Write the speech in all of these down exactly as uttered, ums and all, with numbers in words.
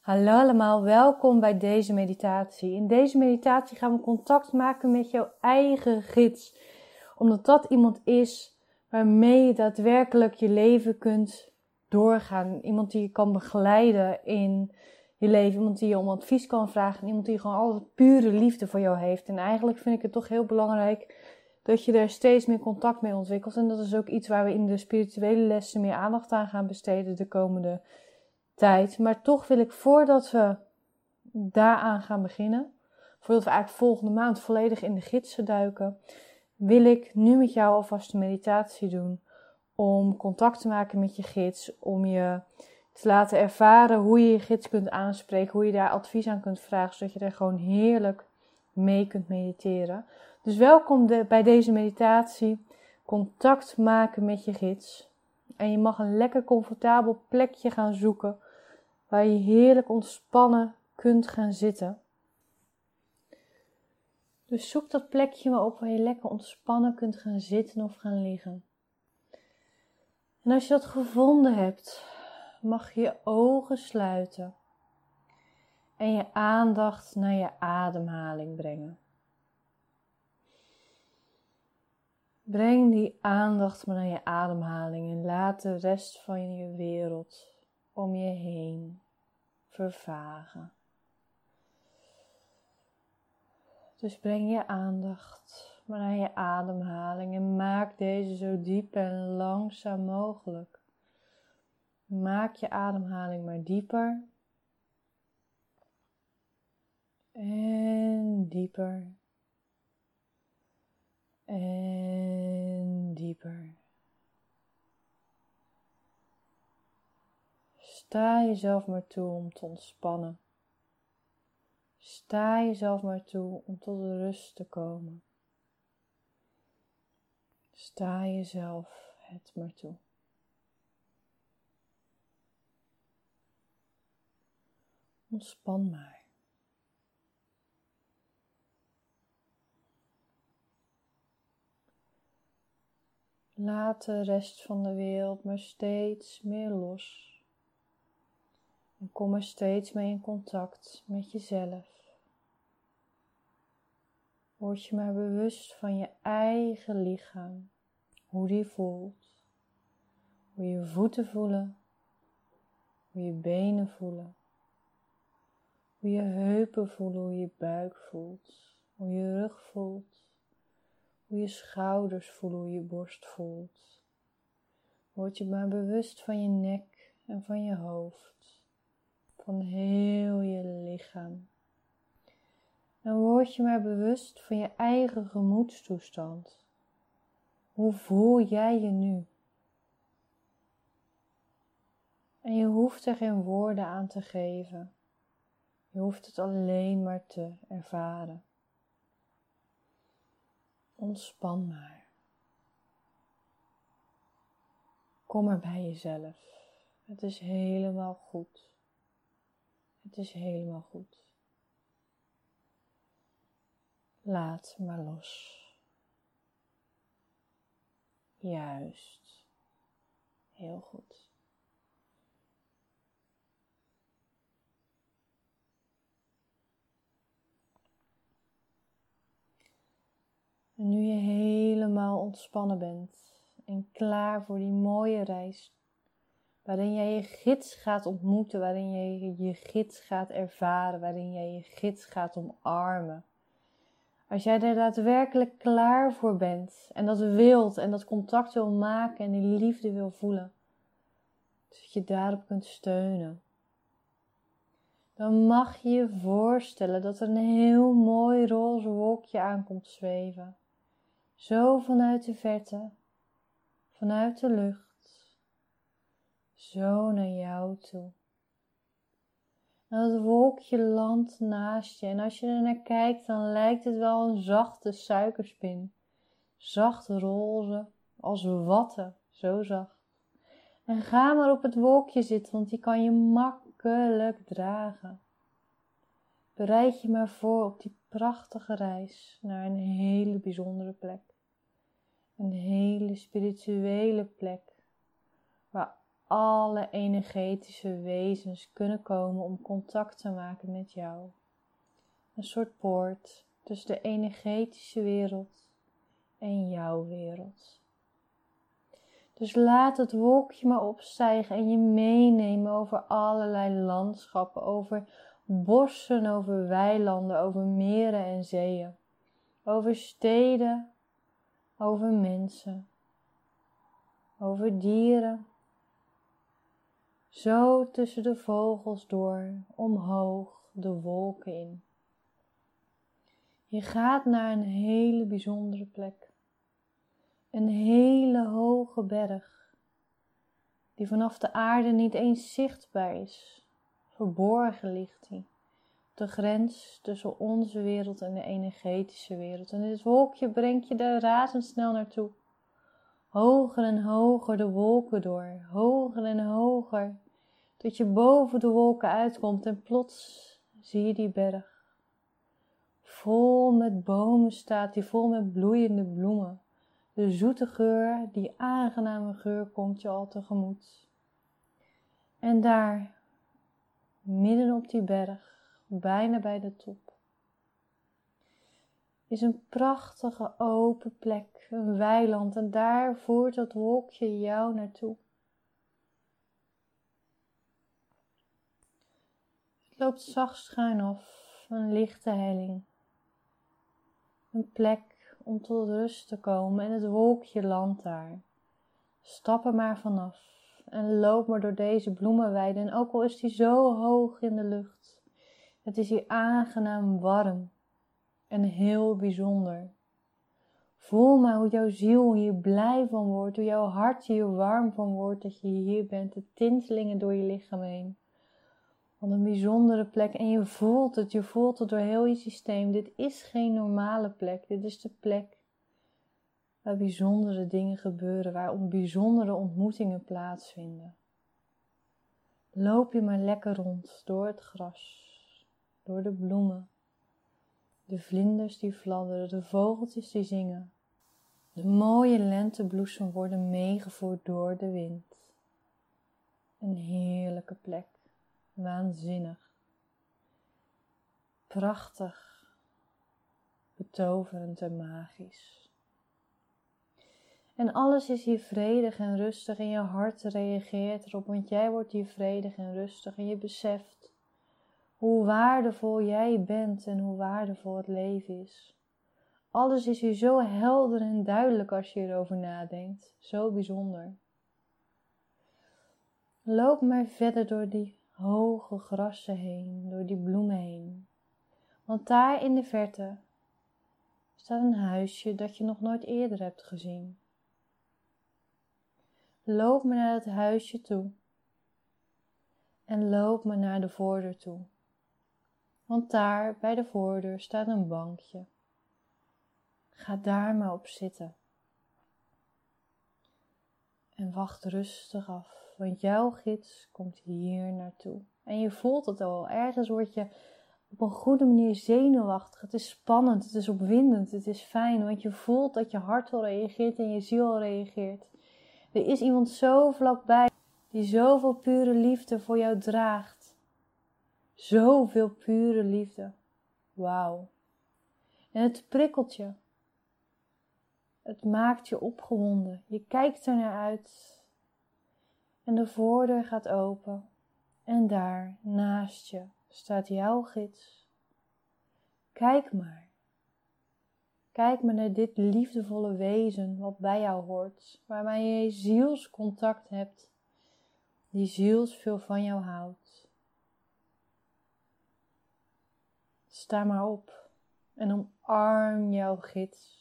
Hallo allemaal, welkom bij deze meditatie. In deze meditatie gaan we contact maken met jouw eigen gids. Omdat dat iemand is waarmee je daadwerkelijk je leven kunt doorgaan. Iemand die je kan begeleiden in je leven. Iemand die je om advies kan vragen. Iemand die gewoon altijd pure liefde voor jou heeft. En eigenlijk vind ik het toch heel belangrijk dat je er steeds meer contact mee ontwikkelt. En dat is ook iets waar we in de spirituele lessen meer aandacht aan gaan besteden de komende tijd. Maar toch wil ik, voordat we daaraan gaan beginnen, voordat we eigenlijk volgende maand volledig in de gidsen duiken, wil ik nu met jou alvast een meditatie doen om contact te maken met je gids, om je te laten ervaren hoe je je gids kunt aanspreken, hoe je daar advies aan kunt vragen, zodat je er gewoon heerlijk mee kunt mediteren. Dus welkom de, bij deze meditatie, contact maken met je gids. En je mag een lekker comfortabel plekje gaan zoeken waar je heerlijk ontspannen kunt gaan zitten. Dus zoek dat plekje maar op waar je lekker ontspannen kunt gaan zitten of gaan liggen. En als je dat gevonden hebt, mag je je ogen sluiten en je aandacht naar je ademhaling brengen. Breng die aandacht maar naar je ademhaling en laat de rest van je wereld om je heen vervagen. Dus breng je aandacht maar naar je ademhaling en maak deze zo diep en langzaam mogelijk. Maak je ademhaling maar dieper en dieper en dieper. Sta jezelf maar toe om te ontspannen. Sta jezelf maar toe om tot rust te komen. Sta jezelf het maar toe. Ontspan maar. Laat de rest van de wereld maar steeds meer los. En kom er steeds mee in contact met jezelf. Word je maar bewust van je eigen lichaam. Hoe die voelt. Hoe je voeten voelen. Hoe je benen voelen. Hoe je heupen voelen. Hoe je buik voelt. Hoe je rug voelt. Hoe je schouders voelen. Hoe je borst voelt. Word je maar bewust van je nek en van je hoofd. Van heel je lichaam. En word je maar bewust van je eigen gemoedstoestand. Hoe voel jij je nu? En je hoeft er geen woorden aan te geven. Je hoeft het alleen maar te ervaren. Ontspan maar. Kom maar bij jezelf. Het is helemaal goed. Het is helemaal goed. Laat maar los. Juist. Heel goed. En nu je helemaal ontspannen bent en klaar voor die mooie reis, waarin jij je gids gaat ontmoeten, waarin jij je gids gaat ervaren, waarin jij je gids gaat omarmen. Als jij er daadwerkelijk klaar voor bent en dat wilt en dat contact wil maken en die liefde wil voelen, zodat je daarop kunt steunen, dan mag je je voorstellen dat er een heel mooi roze wolkje aankomt zweven. Zo vanuit de verte, vanuit de lucht, zo naar jou toe. En dat wolkje landt naast je. En als je er naar kijkt, dan lijkt het wel een zachte suikerspin. Zacht roze, als watten, zo zacht. En ga maar op het wolkje zitten, want die kan je makkelijk dragen. Bereid je maar voor op die prachtige reis naar een hele bijzondere plek. Een hele spirituele plek, waar alle energetische wezens kunnen komen om contact te maken met jou. Een soort poort tussen de energetische wereld en jouw wereld. Dus laat het wolkje maar opstijgen en je meenemen over allerlei landschappen, over bossen, over weilanden, over meren en zeeën, over steden, over mensen, over dieren. Zo tussen de vogels door, omhoog de wolken in. Je gaat naar een hele bijzondere plek. Een hele hoge berg, die vanaf de aarde niet eens zichtbaar is. Verborgen ligt die, op de grens tussen onze wereld en de energetische wereld. En dit wolkje brengt je daar razendsnel naartoe. Hoger en hoger de wolken door, hoger en hoger, tot je boven de wolken uitkomt en plots zie je die berg. Vol met bomen staat die, vol met bloeiende bloemen. De zoete geur, die aangename geur komt je al tegemoet. En daar, midden op die berg, bijna bij de top, is een prachtige open plek, een weiland. En daar voert dat wolkje jou naartoe. Het loopt zacht schuin af, een lichte helling. Een plek om tot rust te komen en het wolkje landt daar. Stap er maar vanaf en loop maar door deze bloemenweide. En ook al is die zo hoog in de lucht, het is hier aangenaam warm en heel bijzonder. Voel maar hoe jouw ziel hier blij van wordt, hoe jouw hart hier warm van wordt dat je hier bent, de tintelingen door je lichaam heen. Wat een bijzondere plek en je voelt het, je voelt het door heel je systeem. Dit is geen normale plek, dit is de plek waar bijzondere dingen gebeuren, waar bijzondere ontmoetingen plaatsvinden. Loop je maar lekker rond door het gras, door de bloemen, de vlinders die fladderen, de vogeltjes die zingen. De mooie lentebloesem worden meegevoerd door de wind. Een heerlijke plek. Waanzinnig, prachtig, betoverend en magisch. En alles is hier vredig en rustig en je hart reageert erop, want jij wordt hier vredig en rustig en je beseft hoe waardevol jij bent en hoe waardevol het leven is. Alles is hier zo helder en duidelijk als je erover nadenkt, zo bijzonder. Loop maar verder door die hoge grassen heen, door die bloemen heen. Want daar in de verte staat een huisje dat je nog nooit eerder hebt gezien. Loop maar naar het huisje toe. En loop maar naar de voordeur toe. Want daar bij de voordeur staat een bankje. Ga daar maar op zitten. En wacht rustig af. Want jouw gids komt hier naartoe. En je voelt het al. Ergens word je op een goede manier zenuwachtig. Het is spannend, het is opwindend, het is fijn. Want je voelt dat je hart al reageert en je ziel al reageert. Er is iemand zo vlakbij die zoveel pure liefde voor jou draagt. Zoveel pure liefde. Wauw. En het prikkelt je. Het maakt je opgewonden. Je kijkt er naar uit. En de voordeur gaat open. En daar, naast je, staat jouw gids. Kijk maar. Kijk maar naar dit liefdevolle wezen wat bij jou hoort. Waarmee je zielscontact hebt. Die zielsveel van jou houdt. Sta maar op. En omarm jouw gids.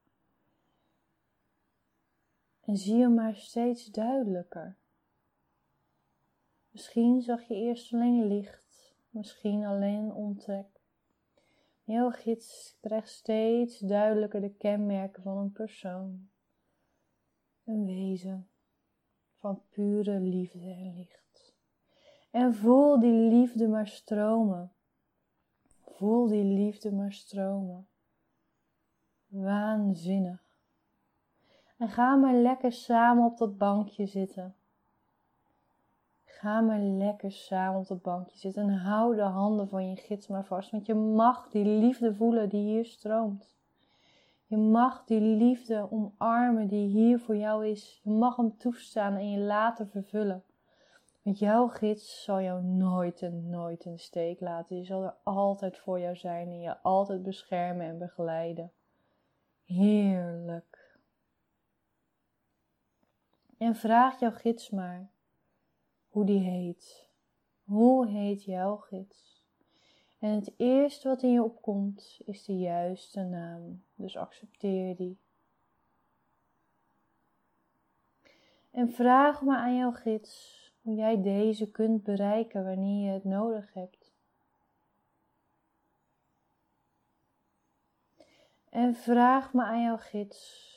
En zie hem maar steeds duidelijker. Misschien zag je eerst alleen licht, misschien alleen omtrek. Jouw gids krijgt steeds duidelijker de kenmerken van een persoon. Een wezen van pure liefde en licht. En voel die liefde maar stromen. Voel die liefde maar stromen. Waanzinnig. En ga maar lekker samen op dat bankje zitten. Ga maar lekker samen op het bankje zitten en hou de handen van je gids maar vast. Want je mag die liefde voelen die hier stroomt. Je mag die liefde omarmen die hier voor jou is. Je mag hem toestaan en je laten vervullen. Want jouw gids zal jou nooit en nooit in de steek laten. Die zal er altijd voor jou zijn en je altijd beschermen en begeleiden. Heerlijk. En vraag jouw gids maar hoe die heet. Hoe heet jouw gids? En het eerste wat in je opkomt is de juiste naam. Dus accepteer die. En vraag maar aan jouw gids hoe jij deze kunt bereiken wanneer je het nodig hebt. En vraag maar aan jouw gids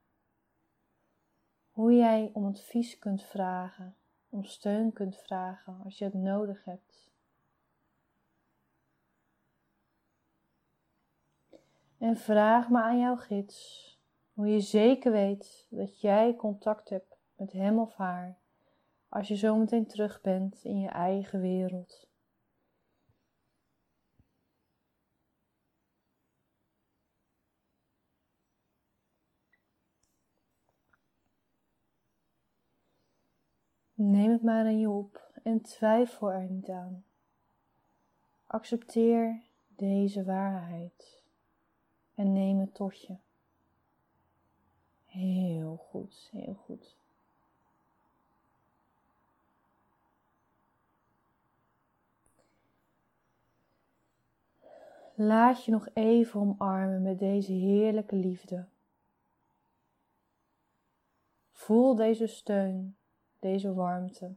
hoe jij om advies kunt vragen, om steun kunt vragen als je het nodig hebt. En vraag maar aan jouw gids hoe je zeker weet dat jij contact hebt met hem of haar als je zometeen terug bent in je eigen wereld. Neem het maar aan je op en twijfel er niet aan. Accepteer deze waarheid en neem het tot je. Heel goed, heel goed. Laat je nog even omarmen met deze heerlijke liefde. Voel deze steun, deze warmte.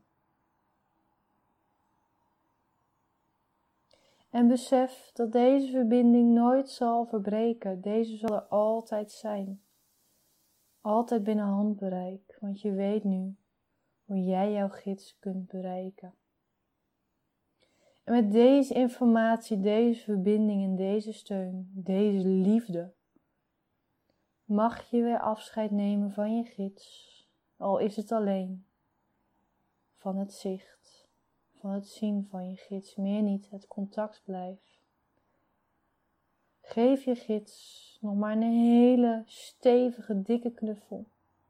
En besef dat deze verbinding nooit zal verbreken. Deze zal er altijd zijn. Altijd binnen handbereik, want je weet nu hoe jij jouw gids kunt bereiken. En met deze informatie, deze verbinding en deze steun, deze liefde, mag je weer afscheid nemen van je gids, al is het alleen, van het zicht, van het zien van je gids, meer niet, het contact blijft. Geef je gids nog maar een hele stevige, dikke knuffel.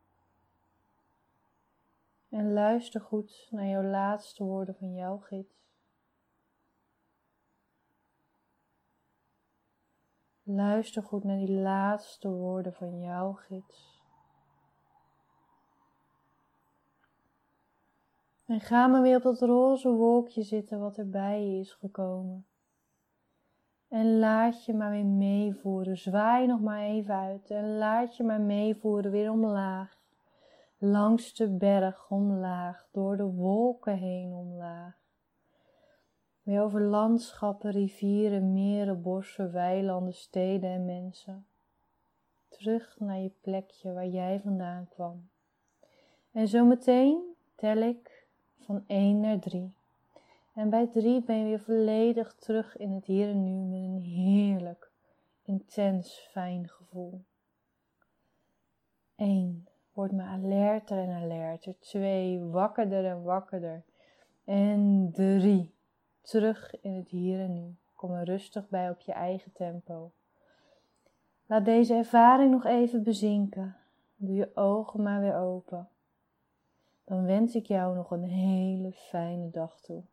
En luister goed naar jouw laatste woorden van jouw gids. Luister goed naar die laatste woorden van jouw gids. En ga maar weer op dat roze wolkje zitten wat er bij je is gekomen. En laat je maar weer meevoeren. Zwaai nog maar even uit. En laat je maar meevoeren weer omlaag. Langs de berg omlaag. Door de wolken heen omlaag. Weer over landschappen, rivieren, meren, bossen, weilanden, steden en mensen. Terug naar je plekje waar jij vandaan kwam. En zometeen tel ik van één naar drie. En bij drie ben je weer volledig terug in het hier en nu met een heerlijk, intens, fijn gevoel. één. Word maar alerter en alerter. twee. Wakkerder en wakkerder. En drie. Terug in het hier en nu. Kom er rustig bij op je eigen tempo. Laat deze ervaring nog even bezinken. Doe je ogen maar weer open. Dan wens ik jou nog een hele fijne dag toe.